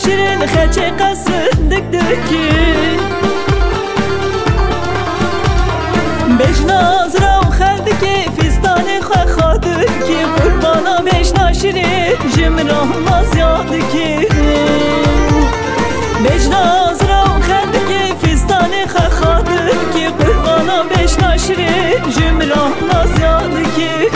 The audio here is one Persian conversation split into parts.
شیرین خچه قصد دک دکی بجناز را خلد که فستان خواهد که قربانا بجنا شیرین جمرا مازیاد که بجناز را خلد که فستان خواهد که قربانا بجنا شیرین جمرا مازیاد که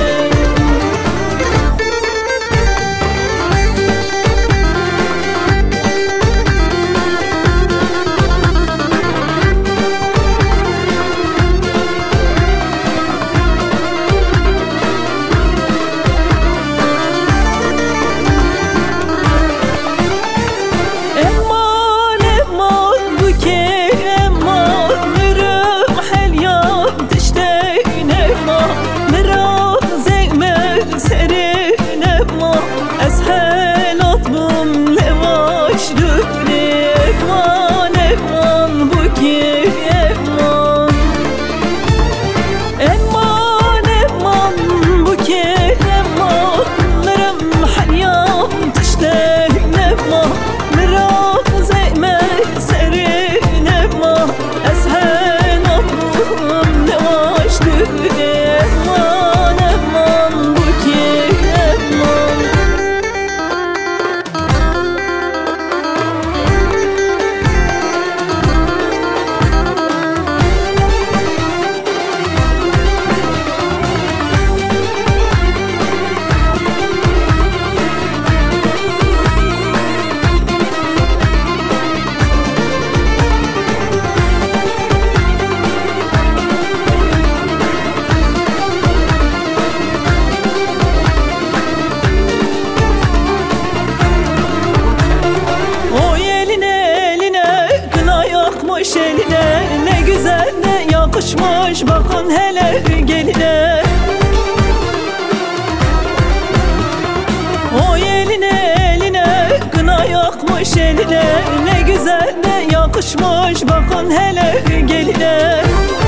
eline ne güzel ne yakışmış bakın hele geline. O eline kına yakmış eline ne güzel ne yakışmış bakın hele geline.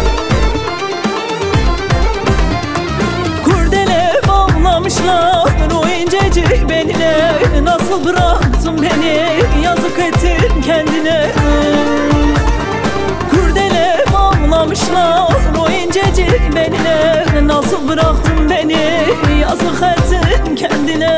Kurdele bağlamışlar o incecik beline, nasıl bıraktın beni yazık ettin kendine. Bağlamışlar o incecik beline, nasıl bıraktın beni yazık ettin kendine.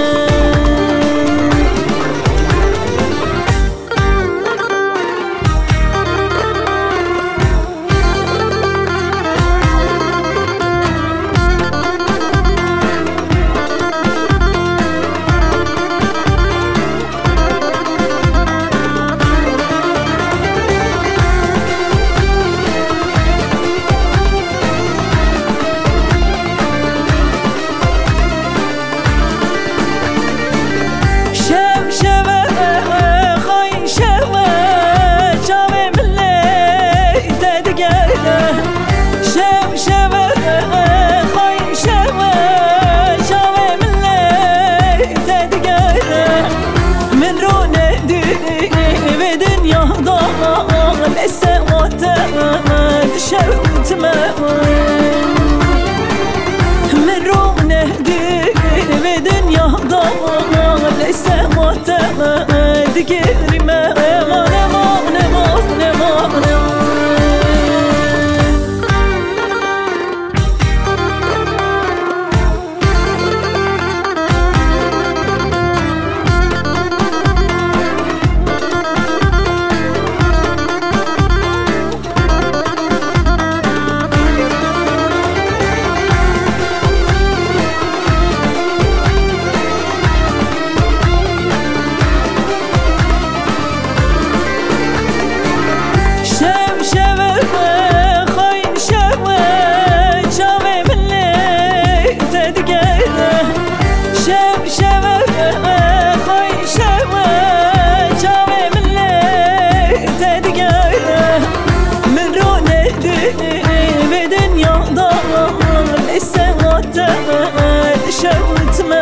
شوتما من رونهدي بدنيا ضاع ليس موتما دقيري ما شوتما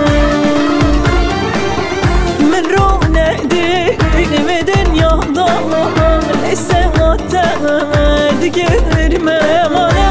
من رونهدي بدنيا ضاع ليس موتما دقيري ما